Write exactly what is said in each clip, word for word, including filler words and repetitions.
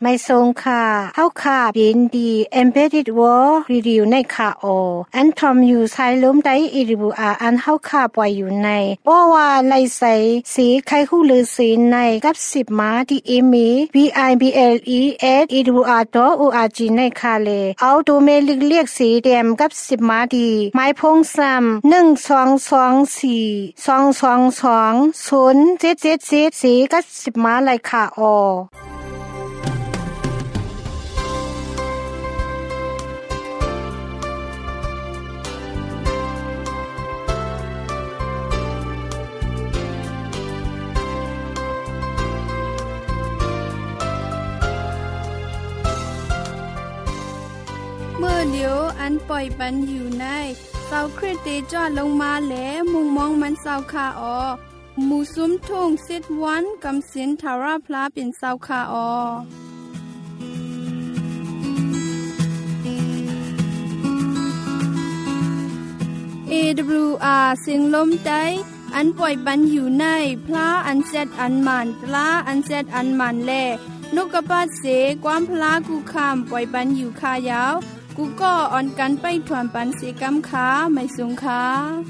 ไม่ทรงค่ะเฮาค่ะยินดี Embedded World Review ในค่ะโออันทอมอยู่ใช้ล้มได้อีริบูอาอันเฮาค่ะปล่อยอยู่ในบ่ว่าไลใส่สีไข่ฮู้หรือสีในกับสิบมาที่อีมี บี ไอ บี แอล อี เอส อี ดับเบิลยู อาร์ ดอท โอ อาร์ จี ในค่ะเลเอาตัวเมลิกเรียกสีแดงกับสิบมาดีไม้พงซ้ำหนึ่ง สอง สอง สี่ สอง สอง สอง ศูนย์ เจ็ด เจ็ด เจ็ดสีกับสิบมาเลยค่ะโอเมื่อเดียวอันปล่อยปันอยู่ในเสาคริสติจอดลงมาแหลมุงมองมันเสาคาออหมู่ซุ้มทุ่งสิทวันกำสินทาราพลาเป็นเสาคาออ เอ ดับเบิลยู อาร์ เสียงลมใจอันปล่อยปันอยู่ในพลาอันเซตอันมันปลาอันเซตอันมันแลนกกระปาดเสความพลากูคามปล่อยปันอยู่คายาวกูก็อ่อนกันไปถวนปันเสกำขาไม่สูงขา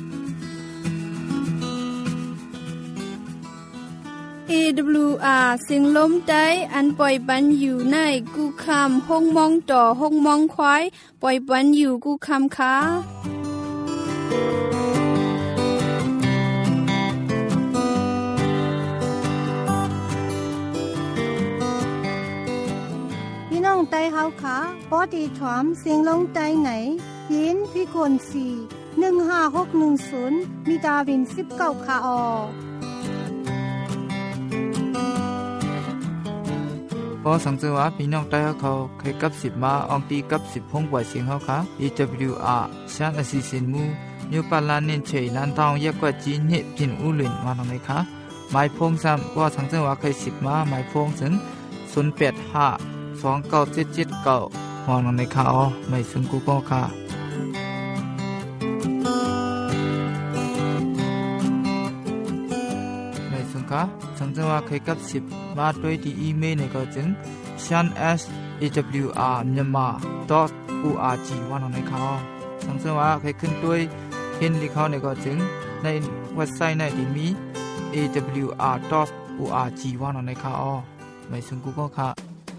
เอ ดับเบิลยู อาร์ เสียงลมใจอันปล่อยปันอยู่ในกูคามห้องมองต่อห้องมองควายปล่อยปันอยู่กูคามขาน้องไตเฮาค่ะปอดีถอมเสียงลงไตไหนยินพี่คนสี่ หนึ่ง ห้า หก หนึ่ง ศูนย์มีดาวินสิบเก้าค่ะออพอสังเกตว่าพี่น้องไตเฮาเขาเคยกับสิบมาอองตีกับสิบพงปล่อยเสียงเฮาค่ะ อี ดับเบิลยู อาร์ ชันอสิสินมูนิวปาลานินเฉยนันทองเยกกว่าจีนเฮพินอุลินมาตรงไหนคะหมายพงซ้ำว่าสังเกตว่าเคยสิบมาหมายพงถึงศูนย์ แปด ห้าสอง เก้า เจ็ด เจ็ด เก้ามองลงในข่าวไม่ซึ่งกูก็ค่ะไม่ซึ่งค่ะสังเกตว่าเคยกับสิบมาด้วยที่อีเมลในก็จึง ชัน เอส เอ ดับเบิลยู อาร์ myanmar ดอท โอ อาร์ จี ว่าลงในข่าวสังเกตว่าเคยขึ้นด้วยเห็นที่เขาในก็จึงในเว็บไซต์ในที่มี เอ ดับเบิลยู อาร์ ดอท โอ อาร์ จี ว่าลงในข่าวไม่ซึ่งกูก็ค่ะ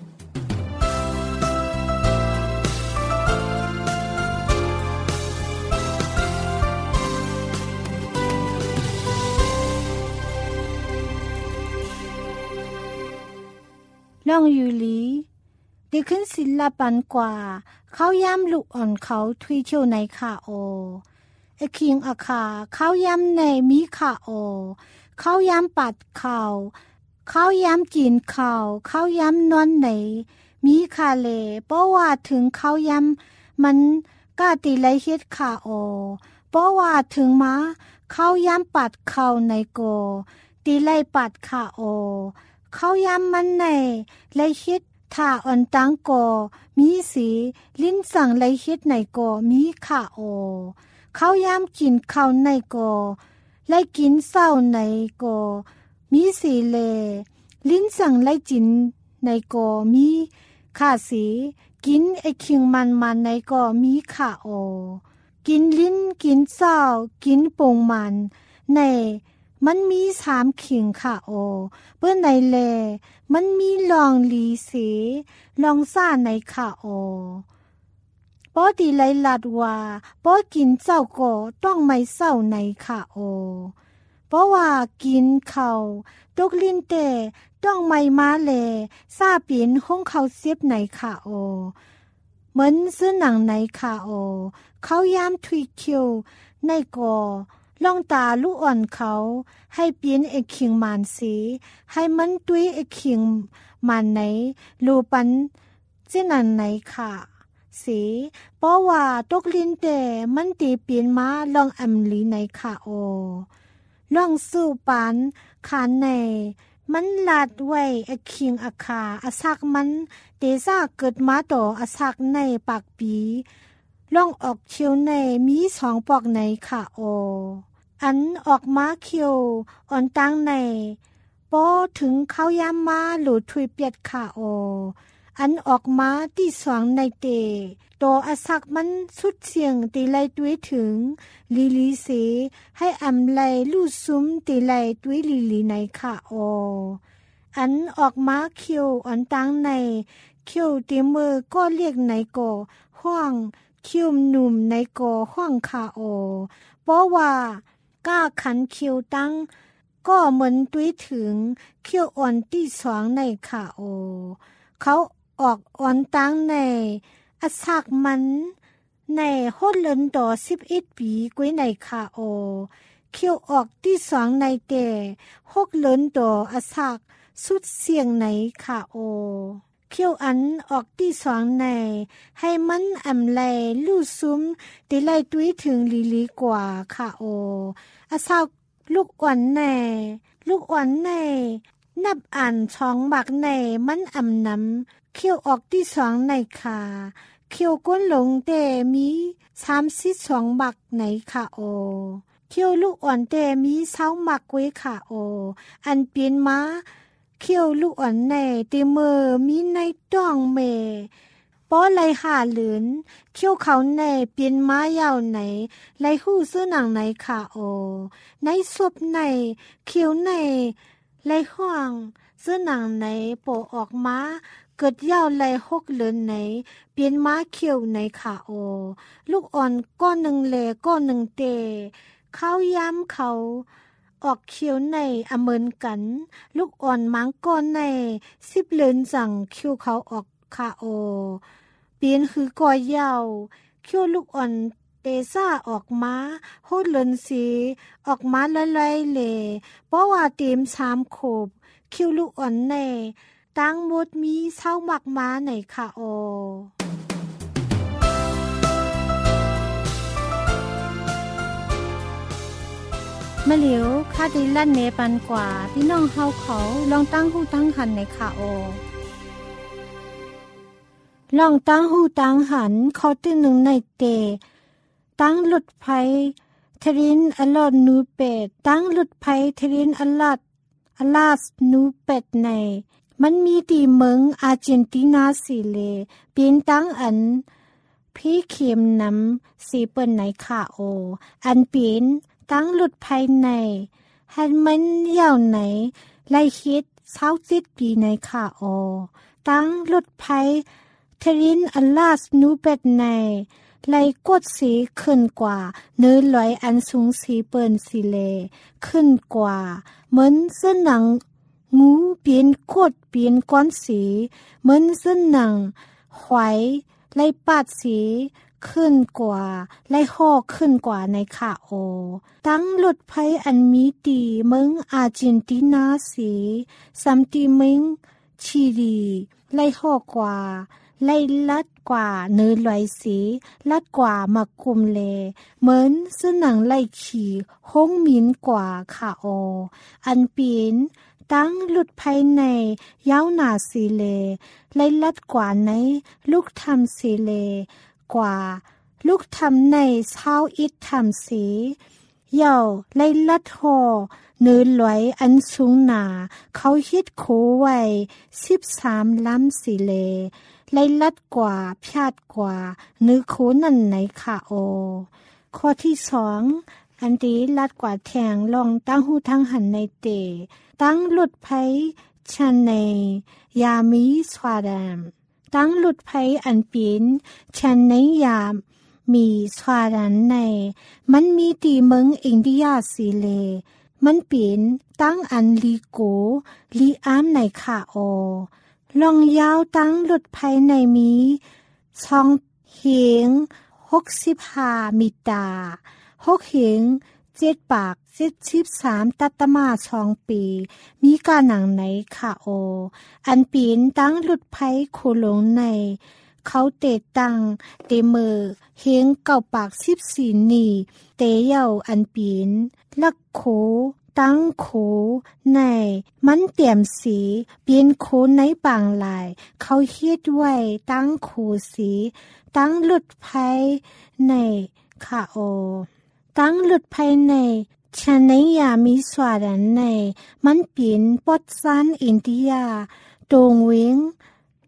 ล่องยูลีได้ขึ้นศิลปันกว่าเขาย้ำลูกอ่อนเขาทุยเที่ยวในขาโอไอคิงอาคาเขาย้ำในมีขาโอเขาย้ำปัดเขาเขาย้ำกินเขาเขาย้ำนอนในมีขาเลเพราะว่าถึงเขาย้ำมันกาตีไรเฮ็ดขาโอเพราะว่าถึงมาเขาย้ำปัดเขาในโกตีไรปัดขาโอเขาย้ำมันในไลคิดถ้าอ่อนตังโกมีสีลิ้นสั่งไลคิดในโกมีขาโอเขาย้ำกินข้าวในโกไลกินเศร้าในโกมีสีเลลิ้นสั่งไลจินในโกมีขาสีกินไอคิงมันมันในโกมีขาโอกินลิ้นกินเศร้ากินปงมันในมันมีสามขิงค่ะโอเปื้อนในเลมันมีลองลีสีลองซ่าในค่ะโอปอดีไลลัดว่าปอกินเจ้าก็ต้องไม่เศร้าในค่ะโอเพราะว่ากินเขาตกลิ้นเตต้องไม่มาเลซาปีนห้องเขาเสียบในค่ะโอเหมือนซื้อหนังในค่ะโอเขายามทวีคิวในกอลองตาลูกอ่อนเขาให้เปลี่ยนไอคิงมันสีให้มันตุ้ยไอคิงมันไหนรูปันเจนันไหนค่ะสีเพราะว่าตกลิ้นแต่มันตีเปลี่ยนมาลองอำลีในค่ะโอลองสู้ปันขานในมันลาดไว้ไอคิงอาคาอาซักมันเตซ่าเกิดมาต่ออาซักในปากปีลองออกเชียวในมีสองปอกในค่ะโออันออกมาเคียวอ่อนตั้งในปอถึงเขาย้ำมาหลุดทุยเปียดค่ะโออันออกมาที่สวงในเตตัวอสักมันสุดเสียงตีไลด้วยถึงลิลิเสให้อำไลลู่ซุ้มตีไลด้วยลิลิในค่ะโออันออกมาเขียวอันตังในเขียวเต็มมือก็เรียกในก่อห้องเขียวหนุ่มในก่อห้องค่ะโอเพราะว่าก้าขันเขียวตังก็เหมือนด้วยถึงเขียวอ่อนที่สองในค่ะโอเขาออกอ่อนตังในอสักมันในโฮดเลินดอสิบเอ็ดปีกวยในค่ะโอเขียวออกที่สองในแต่หกเลินดออสักสุดเสียงในค่ะโอเขียวอันออกที่สองในให้มันอำไลลู่ซุ้มติไลตุ้ยถึงลีลีกว่าค่ะโออสักลูกอ่อนในลูกอ่อนในนับอ่านช่องบักในมันอำนำเขียวออกที่สองในค่ะเขียวก้นหลงแต่มีสามสิบสองบักในค่ะโอเขียวลูกอ่อนแต่มีเศร้ามักไว้ค่ะโออันเปลี่ยนมาเขียวลูกอ่อนในเตมือมีในต้องเมป้อไหลหาเหลือนเขียวเขาในเปลี่ยนมายาวไหนไหลหู้ซื้อหนังไหนค่ะโอในศพในเขียวในไหลห้องซื้อหนังไหนโปออกมาเกิดยาวไหลหกเหลือนไหนเปลี่ยนม้าเขียวไหนค่ะโอลูกอ่อนก้อนหนึ่งเลก้อนหนึ่งเตเข้าย้ำเขาออกเขียวในอเมินกันลูกอ่อนมังก้อนในสิบเหลือนจังเขียวเขาออกค่ะโอเปลี่ยนคือกอยยาวเขียวลูกอ่อนเตซ่าออกมาโหดเหลือนสีออกมาละลายเลเพราะว่าเต็มสามโขบเขียวลูกอ่อนในตั้งหมดมีเศร้ามักมาไหนค่ะโอมะเหลียวคาดิลั่นเนปันกว่าพี่น้องเฮาเขาลองตั้งหูตั้งหันในค่ะโอลองตั้งหูตั้งหันเขาตึงหนึ่งในเตตั้งหลุดไพทรินอลอดนูเป็ดตั้งหลุดไพทรินอลอดอลาสนูเป็ดในมันมีตีเมืองอาร์เจนตินาสิเลเป็นตั้งอันพี่เข็มนำสีเปิ้นในค่ะโออันเป็นตั้งหลุดภายในให้มันยาวไหนไล่คิดเศร้าจิตปีในค่ะโอตั้งหลุดภัยเทรินอลาสนูเป็ดในไล่กดสีขึ้นกว่าเนื้อลอยอันสูงสีเปิ้นสิเลขึ้นกว่าเหมือนเส้นหนังงูเปลี่ยนโคตรเปลี่ยนก้อนสีเหมือนเส้นหนังหวยไล่ปาดสีขึ้นกว่าไล่ห่อขึ้นกว่าในค่ะโอตั้งหลุดไพอันมีตีเมืองอาร์เจนตินาสีซัมตีเมืองชิลีไล่ห่อกว่าไล่ลัดกว่าเนื้อลอยสีลัดกว่ามากุมเลเหมือนเส้นหนังไล่ขี่ห้องมินกว่าค่ะโออันเปลี่ยนตั้งหลุดภายในยาวหนาสีเลไล่ลัดกว่าในลูกทำสีเลกว่าลูกทำในเช้าอิดทำสีเย่าไล่ลัดหอเนื้อลอยอันสูงหนาเขาฮิตโคไว้สิบสามล้ำสีเลไล่ลัดกว่าพยาดกว่าเนื้อโคนั่นไหนค่ะโอข้อที่สองอันดีลัดกว่าแทงลองตั้งหูทั้งหันในเตตั้งหลุดไพชันในยามีสวาดามตั้งหลุดไพอันปีนชันในยามมีสวาดันในมันมีตีเมืองอินเดียสิเลมันปีนตั้งอันลีโกลีอามในค่ะโอลองยาวตั้งหลุดไพในมีช่องเหียงหกสิบห้ามิตาหกเหียงเจ็ดปากเจ็ดสิบสามตัตมาสองปีมีการหนังไหนค่ะโออันปีนตั้งหลุดไพโคลงในเขาเตะตังเตมือเฮงเก่าปากสิบสี่นีเตเย่าอันปีนลักโขตั้งโขในมันเตี่ยมสีเปลี่ยนโขในบางลายเขาเฮ็ดไว้ตั้งโขสีตั้งหลุดไพในค่ะโอตั้งหลุดภายในฉันในยามีสวาดันในมันเปลี่ยนปอดซานอินเดียตรงเวง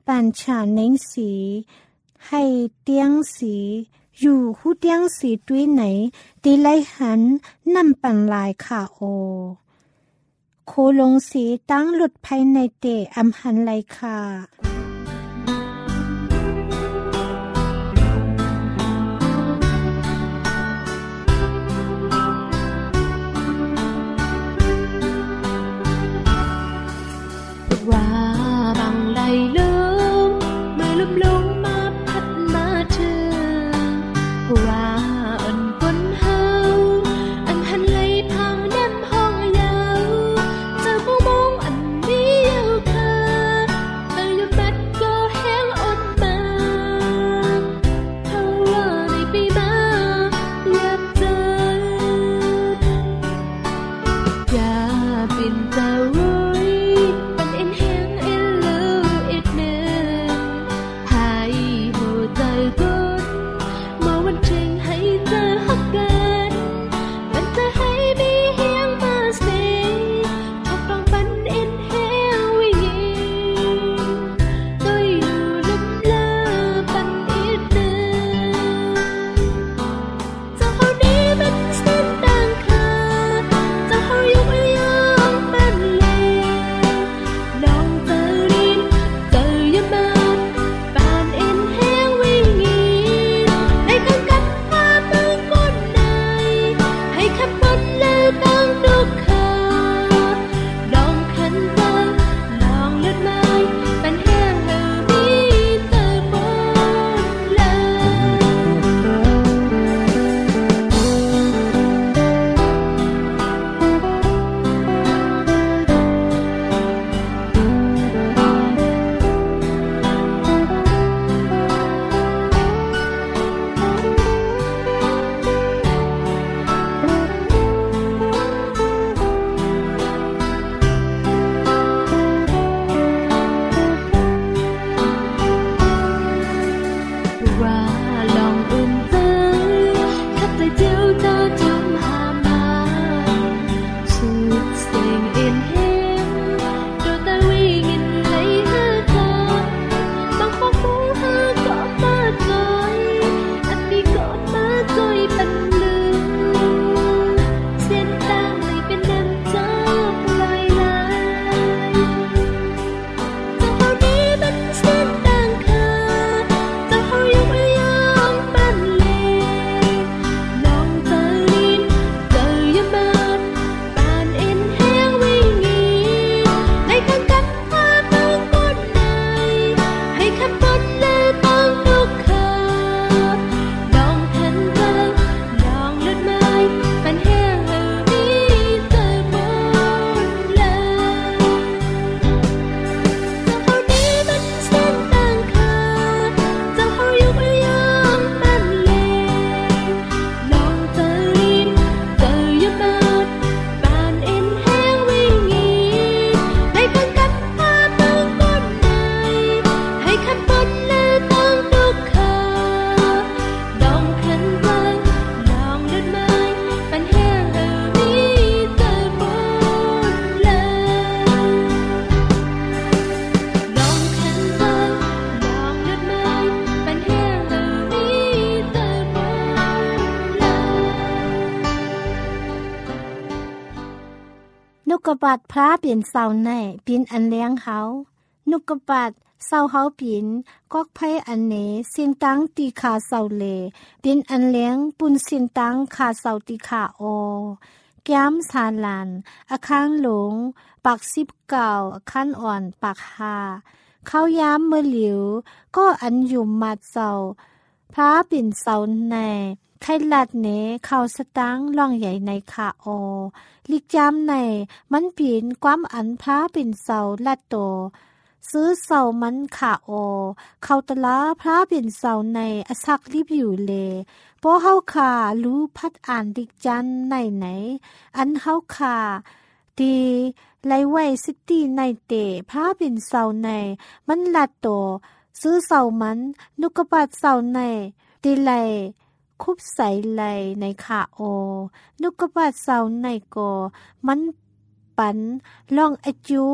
ปัญชาเน้งสีให้เตียงสีอยู่หูเตียงสีตุ้ยไหนตีไลหันนำปันลายค่ะโอโคลงสีตั้งหลุดภายในเตะอำหันไลค่ะว่าบางไหลลืมเมื่อลืมลงมาพัดมาเธอว่าอันปนเฮาอันหันไหลพังน้ำห้องยาวเจอมองมองอันนี้ยาวค่ะเมื่อยมัดก็แห้งอดมาเพราะว่าในปีมาอยากเจออย่าเป็นเจ้านุกบัดพระเปลี่ยนเสาในปินอันเลี้ยงเขานุกบัดเสาเขาปินกอกไพ่อันเนเสียงตังตีขาเสาเลปินอันเลี้ยงปุนเสียงตังขาเสาตีขาโอแก้มสาลันอาคางหลงปากสิบเก่าขั้นอ่อนปากหาเข้าย้ำเมื่อหลิวก็อันอยู่มัดเสาพระปิ่นเสาในไข่ลัดเนเข้าสตังล่องใหญ่ในขาโอลิกจำในมันปีนความอันพระปิ่นเสาลัดโตซื้อเสามันขาโอเข้าตะลาพระปิ่นเสาในอสักรีบอยู่เลเพราะเฮาขารู้พัดอ่านลิกจันในไหนอันเฮาขาตีไลไว้ซิตี้ในเตะพระปิ่นเสาในมันลัดโตซื้อเสามันนุกบาดเสาในตีไลคุบใส่ไหลในขาโอนุกบาดเสาในโกมันปันลองอจู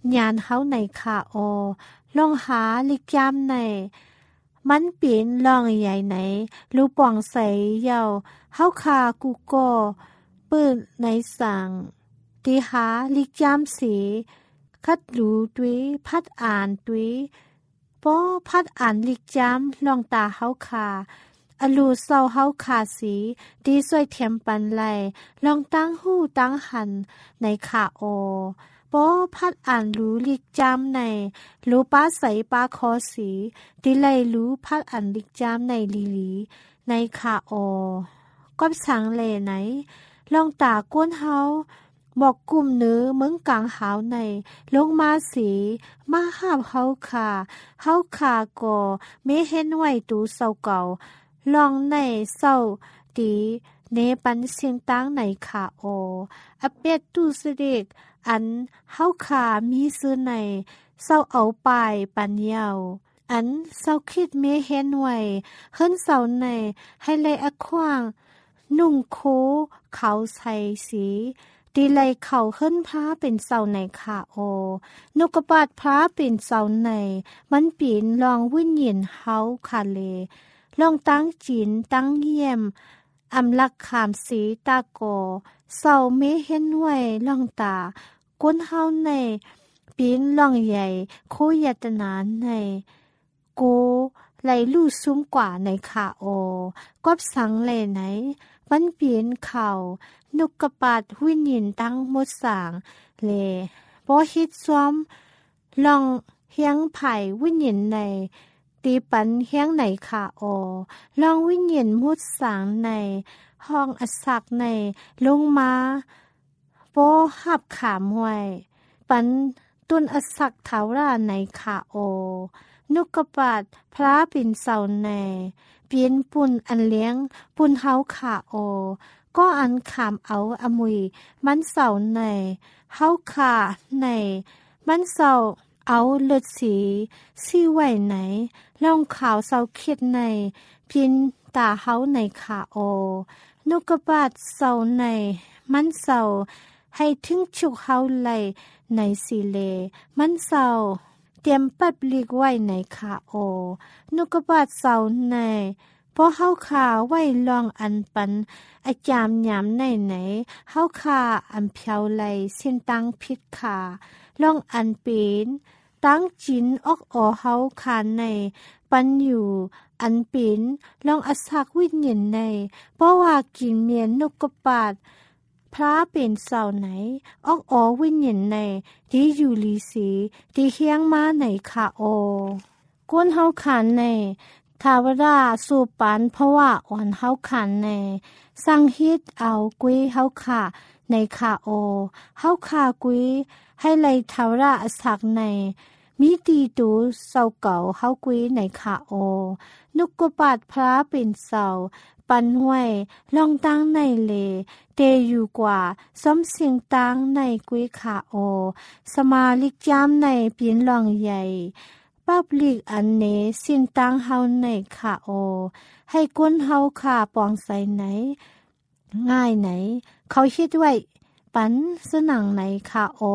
ญาณเฮาในค่ะโอลองหาลิกยามในมันเปลี่ยนลองใหญ่ไหนรู้ป่องใสเยาเฮาคากูก็เปิ้นในสั่งตีหาลิกยามสีคัดรู้ด้วยพัดอ่านด้วยป้อพัดอ่านลิกยามลองตาเฮาคาอลูเศร้าเฮาขาสีดีสวยเทียมปันไหลลองตั้งหู้ตั้งหันในขาโอป้อพัดอ่านรู้ลิกจามในรู้ป้าใสป้าคอสีดีไลรู้พัดอ่านลิกจามในลีลีในขาโอก็สังเลไหนลองตาก้นเฮาบอกกลุ่มเนื้อเมืองกลางหาวในลงมาสีมาหาบเฮาขาเฮาขาก็ไม่เห็นไหวตูเศร้าเก่าลองในเศร้าตีเนปันเสียงตั้งในขาโออเป็ดตูสเด็กอันเฮาขามีซื้อในเศร้าเอาปลายปันเยาอันเศร้าคิดเมเห็นไหวเฮิรนเศร้าในให้เลยอควางนุ่งโคเขาใส่สีดีไลเขาขึ้นพระเป็นเสาในขาโอนกกระบาดพระเป็นเสาในมันปีนลองวิ่งเย็นเฮาคาเลลองตั้งจีนตั้งเยี่ยมอำลักขามสีตาโกเสาเมเห็นไว้ลองตาก้นเฮาในปีนลองใหญ่โคยตนาในโกไหลลู่ซุ้มกว่าในขาโอกอบสังเลไหนมันเปลี่ยนเข่านกกระปาดหุ่นยินตั้งมดสางเลพอฮิตซ้อมลองเฮียงไผ่หุ่นยินในตีปันเฮียงไหนขาโอลองหุ่นยินมดสางในห้องอัสักในลงมาโปหับขามไว้ปันตุนอัสักเถาราในขาโอนกกระปาดพระปิ่นเสาในเปลี่ยนปุ่นอันเลี้ยงปุ่นเฮาขาโอก็อันขามเอาอมุยมันเสาในเฮาขาในมันเสาเอาเลือดสีซี่ไหวไหนล่องขาวเสาเขียดในพินตาเฮาในขาโอนกกระปาดเสาในมันเสาให้ถึงฉุกเฮาไหลในสีเลมันเสาเตรียมปัดลีกไว้ในขาโอนกกระบาดเสาในพอเฮาขาไว้ลองอันปันอาจามยามในไหนเฮาขาอันเพียวไหลเส้นตั้งพิษขาลองอันเป็นตั้งจินออกออเฮาขาในปันอยู่อันเป็นลองอาศักวิญญาณในเพราะว่ากินเมียนนกกระบาดพระเป็นเสาไหนออกออวิญญาณในที่อยู่ลีสีที่เฮียงมาในขาโอก้นเฮาขานในทาวราสูปานเพราะว่าอ่อนเฮาขานในสั่งฮิตเอากุยเฮาขาในขาโอเฮาขากุยให้ไลทาวราอสักในมีตีตูเสาเก่าเฮากุยในขาโอนกกระปาดพระเป็นเสาปันห้วยลองตั้งในเลเตอยู่กว่าซ้อมเสียงตั้งในกุยขาโอสมาลิกยามในเปลี่ยนลองใหญ่ปับลิกอันเนสินตั้งเฮาในขาโอให้ก้นเฮาขาปองใส่ไหนง่ายไหนเขาคิดไว้ปันสนังในขาโอ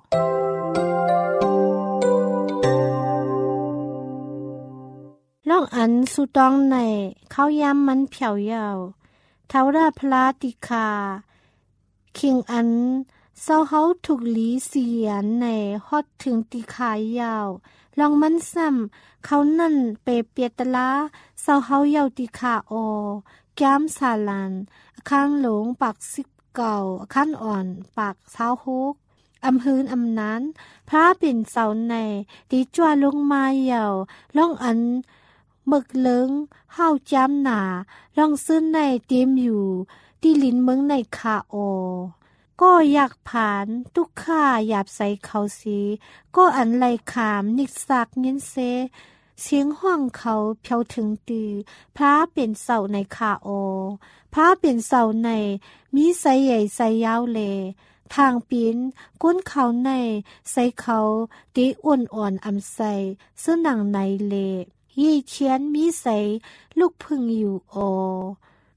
ล่องอันสุตองในเขายำมันเผียวยาวเทาราพลาติคาคิงอันเศร้าเฮาถูกลีเสียนในฮอดถึงติขายาวลองมันซ้ำเขานั่นเปเปียตลาเศร้าเฮายาวติขาโอแก้มสาลันข้างหลงปากสิบเก่าขั้นอ่อนปากเท้าฮกอำฮืนอำนั้นพระเป็นเสาในดีจ้วลงมาเยาวล่องอันหมึกเลิงเฮาจำหนาลองซื้อในเตรียมอยู่ที่ลิ้นเมืองในคาโอก็อยากผ่านทุกข้าหยาบใส่เขาสีก็อันไหลขามนิกสักเงินเซเสียงห้องเขาเพียวถึงตีพระเป็นเสาในคาโอพระเป็นเสาในมีใสใหญ่ใสยาวเลทางปีนก้นเขาในใส่เขาตีอ่อนอ่อนอำใสซึ่งหนังในเลยี่เชียนมีใสลูกพึ่งอยู่โอ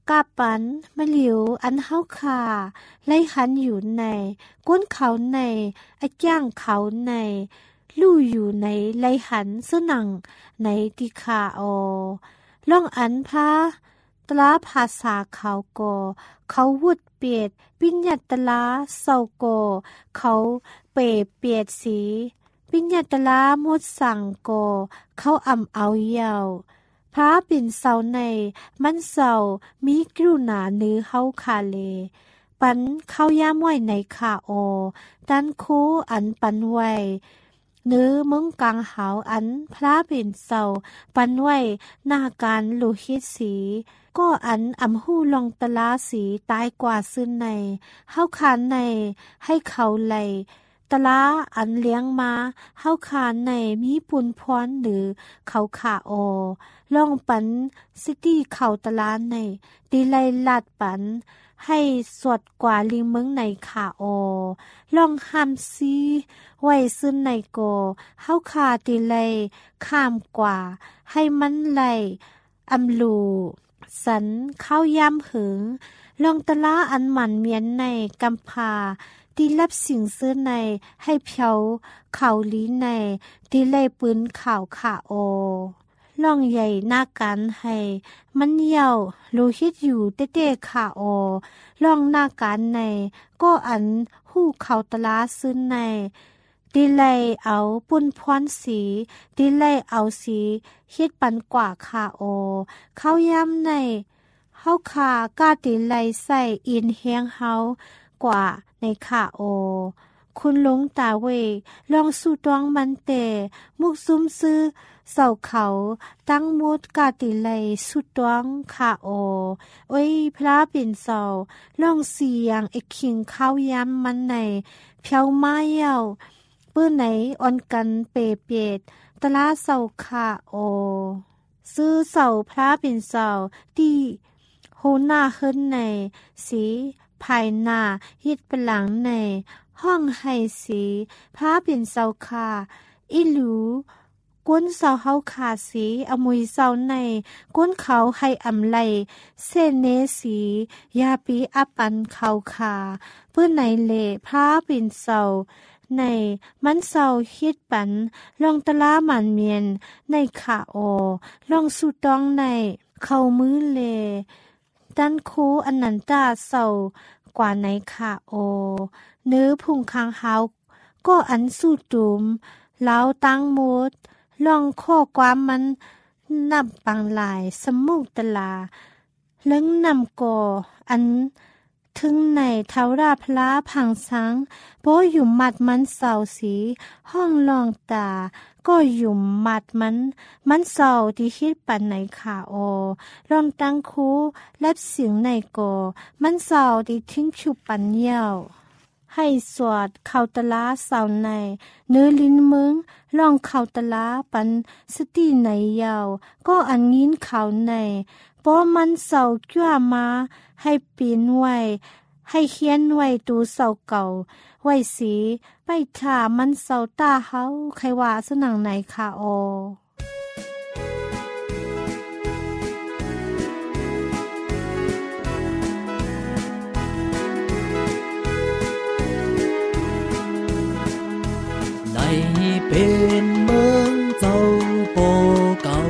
กาปันมะหลิวอันเฮาคาไล่หันอยู่ในก้นเขาในอะย่างเขาในลู่อยู่ในไล่หันสุนังในติคาโอล่องอันพาตลาภาษาเขาโกเขาวุดเปียดปิญญาตลาเศร้าโกเขาเปเปียดสีปิญญาตลามดสั่งโกเขาอ่ำเอาเยาวพระปิ่นเศร้าในมันเศร้ามีกรุณาเนื้อเฮาคาเลปันเข้าย่ามไว้ในขาโอดันคูอันปันไว้เนื้อมึงกลางหาวอันพระปิ่นเศร้าปันไว้หน้าการลุหิตสีก็อันอำหู้ลองตะลาสีตายกว่าซึ่งในเฮาคานในให้เขาไหลตะลาอันเลี้ยงมาเฮาคานในมีปุนพรหรือเขาขาโอลองปันสิตี้เขาตะลาในดีไลลาดปันให้สวดกว่าลิงเมืองในขาโอลองห้ามซีไว้ซึ่งในโกเฮาคาดีไลข้ามกว่าให้มันไหลอำลูสันเข้าย่ำหึงลองตะลาอันหมันเมียนในกำพาดีรับสิ่งเสื้อในให้เพียวเข่าลีในดีไล่ปืนข่าวขาโอล่องใหญ่หน้ากันให้มันเหี่ยวรูฮิตอยู่เต้ๆขาโอล่องหน้ากันในก็อันหู้เข่าตะลาซื้อในดีไลเอาปุ่นพรสีดีไลเอาสีเฮ็ดปันกว่าคาโอเข้าย่ำในเฮาคากาดีไลใส่อินเฮียงเฮากว่าในคาโอคุณลุงตาเวลองสู่ตองมันเตมุกซุมซื้อเสาเขาตั้งมุดกาติไลสุดตองคาโอโอ้ยพระเป็นเสาลองเสียงไอคิงเข้าย่ำมันในเพียวไม้เยาเปื้อไหนอ่อนกันเปเปียดตะลาเสาคาโอซื้อเสาพระเป็นเสาที่โหหน้าขึ้นในสีภายหน้าฮิดเป็นหลังในห้องไฮสีพระเป็นเสาคาอิลูก้นเสาเฮาขาสีอมวยเสาในก้นเขาให้อำไลเส้นเนสียาปีอัปันเขาขาเพื่อไหนเละพระเป็นเสาในมันเศร้าฮิดปันลองตะลาหมันเมียนในขาโอลองสุดต้องในเข้ามือเลดันคูอนันตาเศร้ากว่าในขาโอเนื้อพุงคางเฮาก็อันสุดดุมแล้วตั้งมุดลองข้อความมันนับปังลายสมุกตะลาเลิ้งนำก่ออันถึงในเทาราพลาพังสังโปอยู่มัดมันเศร้าสีห้องลองตาก็อยู่มัดมันมันเศร้าที่คิดปันในขาโอลองตั้งคูและเสียงในโกมันเศร้าที่ทิ้งชุบปันเยี่ยวให้สวดเข้าตะลาเศร้าในเนื้อลิ้นเมืองลองเข้าตะลาปันสติในยาวก็อันงินเขาในเพราะมันเศร้าจ้ามาให้ปีนไว้ให้เขียนไว้ตูเศร้าเก่าไว้สีไปถ่ามันเศร้าตาเฮาใครว่าสนังไหนค่ะโอในเป็นเมืองเจ้าโปเก่า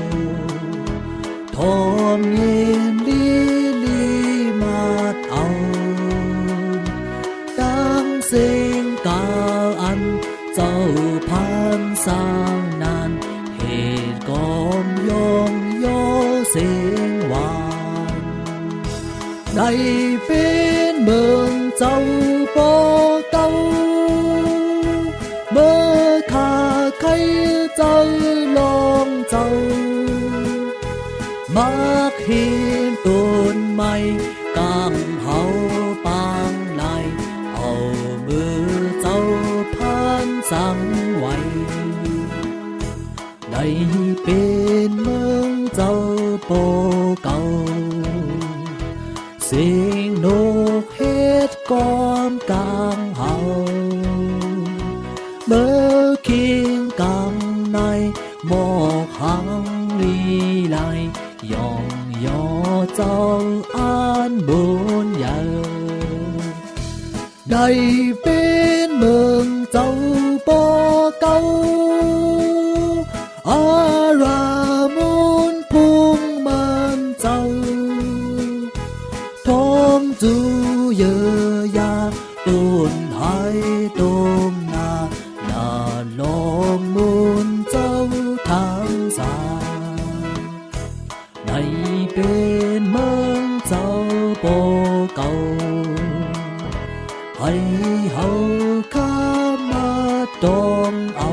ทอมเย็นลีลีมาเอาดังเสียงกาอันเจ้าพันสร้างนานเหตุกอมยองโยเสียงหวานในเป็นเมืองเจ้าโปเก่าเมื่อข้าใครใจลองเจ้ามักเห็นต้นไม้กางเฮาปางลายเอามือเจ้าพันสังไว้ได้เป็นเมืองเจ้าโปเก่าเสียงนกเฮ็ดก้อมกางเฮาเมื่อเคียงกำในหมอกหังลีลายยองยอเจ้าอันบุญใหญ่ได้เป็นเมืองเจ้าบ่เก่าอารามนพุ่งมันเจ้าท้องจูเยอยาต้นไห้ต้มนานาลองมุนเจ้าทางสาในเป็นเมืองเจ้าบ่เก่าให้เฮาข้ามาต้องเอา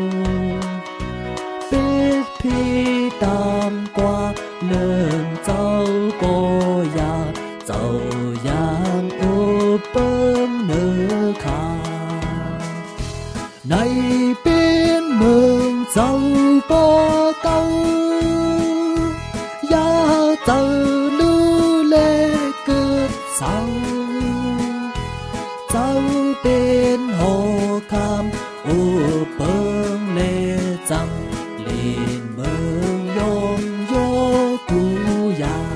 เป็ดพี่ตามกว่าเนื่องเจ้าก็อยากเจ้าอย่างอุปเปิงเนื้อขาในเป็นเมืองเจ้าบ่เก่าอย่าเจ้าลือเล่เกิดเศร้าเจ้าเป็นหอคำอุปเปิงเล่จังเล่นเมืองยงโยกูยา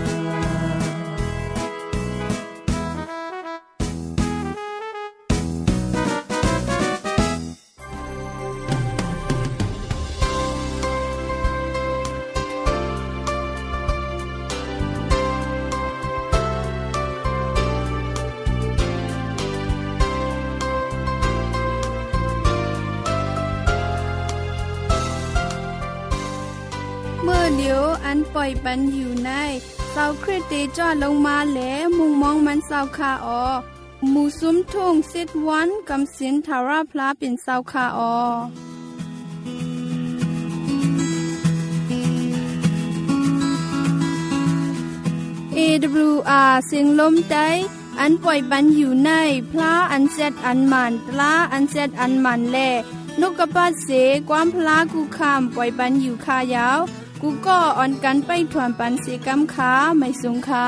เมื่อเดี๋ยวอันปล่อยปันอยู่ในเสาคริสเตจอดลงมาแหลมุงมองมันเสาคาออหมู่ซุ้มทุ่งสิทวันกำสินทาราพลาเป็นเสาคาออเอ ดับเบิลยู อาร์ เสียงลมใจอันปล่อยปันอยู่ในพลาอันเซตอันมันตลาอันเซตอันมันแลนกกระปาดเสความพลากูคามปล่อยปันอยู่คายาวกูก็อ่อนกันไปถวนปันเสกำขาไม่สงขา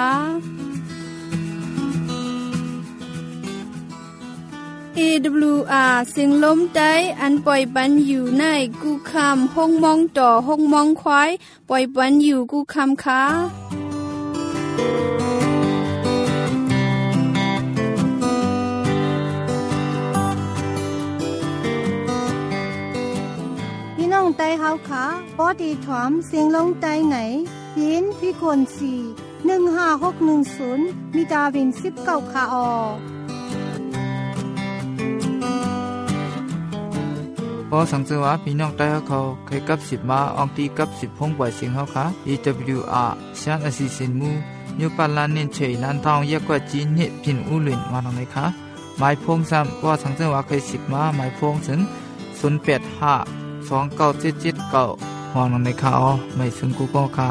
เอ ดับเบิลยู อาร์ เสียงลมใจอันปล่อยปันอยู่ในกูคามห้องมองต่อห้องมองควายปล่อยปันอยู่กูคามขาน้องไตเฮาขาปอดีถอมเสียงลงไตไหนยินพี่คนสี่หนึ่งห้าหกหนึ่งศูนย์มีดาวินสิบเก้าขาออพอสังเกตว่าพี่น้องไต้เขาเคยกับสิบมาอองตีกับสิบพงปล่อยเสียงเขาค่ะ อี ดับเบิลยู อาร์ ชานอสิสินมูนิวปาลานินเฉยนันทองแยกกว่าจีนเนพินอุลินมาตรงไหนคะหมายพงซ้ำพอสังเกตว่าเคยสิบมาหมายพงถึงศูนย์แปดห้าสองเก้าเจ็ดเจ็ดเก้าหอนในข่าวไม่ซึ่งกูก็ค่ะ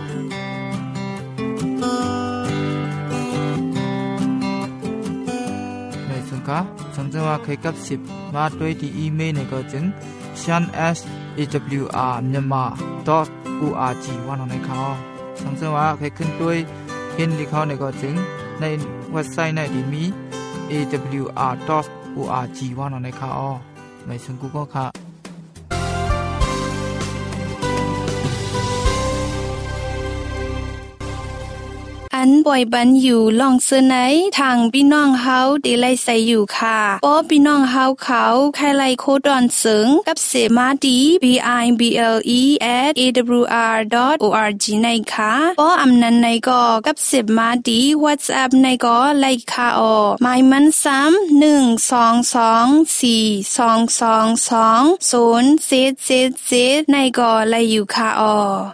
ไม่ซึ่งค่ะสังเกตว่าเคยกับสิบมาด้วยที่อีเมลในก็จึง ชัน เอส เอ ดับเบิลยู อาร์ มyanmar ดอท โอ อาร์ จี วันในข่าวสังเกตว่าเคยขึ้นด้วยเห็นที่เขาในก็จึงในเว็บไซต์ในที่มี เอ ดับเบิลยู อาร์ ดอท โอ อาร์ จี วันในข่าวไม่ซึ่งกูก็ค่ะอันป่อยบันอยู่ลองเสนอทางพี่น้องเฮาดีไลใส่อยู่ค่ะป้อพี่น้องเฮาเขาใครไลโคดอนเสงกับเสมาดี บี ไอ บี แอล อี แอท เอ ดับเบิลยู อาร์ ดอท โอ อาร์ จี ในค่ะป้ออำนันในก็กับเสมาดี WhatsApp ในก็ไลค่ะออหมายมันซ้ำหนึ่ง สอง สอง สี่ สอง สอง สอง ศูนย์ เจ็ด เจ็ด เจ็ดในก็ไลอยู่ค่ะออ